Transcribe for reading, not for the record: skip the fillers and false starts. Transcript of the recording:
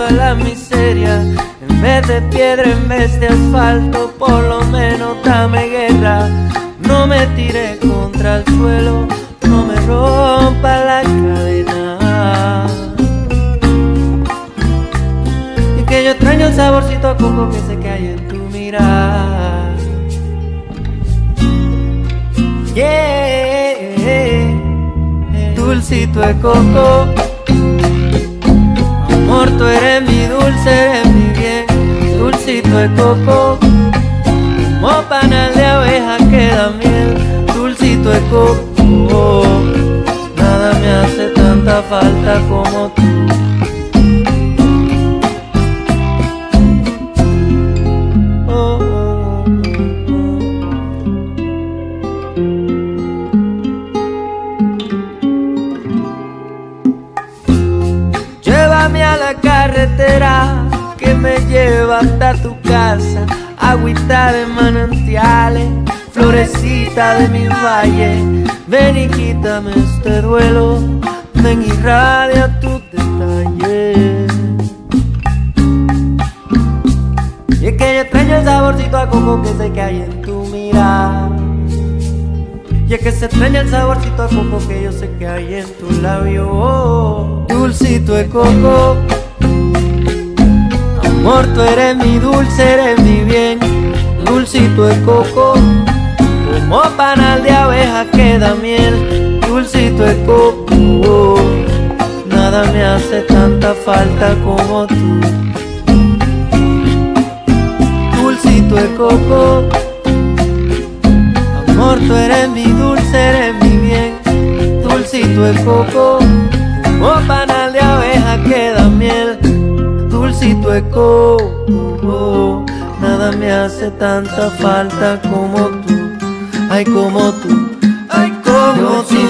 a la miseria. En vez de piedra, en vez de asfalto, por lo menos dame guerra. No me tire contra el suelo, no me rompa la cadena. Y que yo extraño el saborcito a coco que sé que hay en tu mirar. Yeah, dulcito de coco. Amor, tú eres mi dulce, eres mi bien. Dulcito de coco. Como panal de abeja que da miel. Dulcito de coco. Nada me hace tanta falta como tú. Llévame a la carretera que me lleva hasta tu casa. Agüita de manantiales, florecita de mi valle. Ven y quítame este duelo, ven y irradia tus detalles. Y es que yo extraño el saborcito a coco que sé que hay en tu mirar. Y es que se extraña el saborcito a coco que yo sé que hay en tu labio. Dulcito de coco. Amor, tú eres mi dulce, eres mi bien. Dulcito de coco. Como panal de abeja que da miel. Dulcito de coco. Nada me hace tanta falta como tú. Dulcito de coco. Amor, tú eres mi dulce, eres mi bien. Dulcito de coco. Como panal de abeja que da miel. Dulcito de coco. Nada me hace tanta falta como tú. Ay, como tú. Ay, como tú.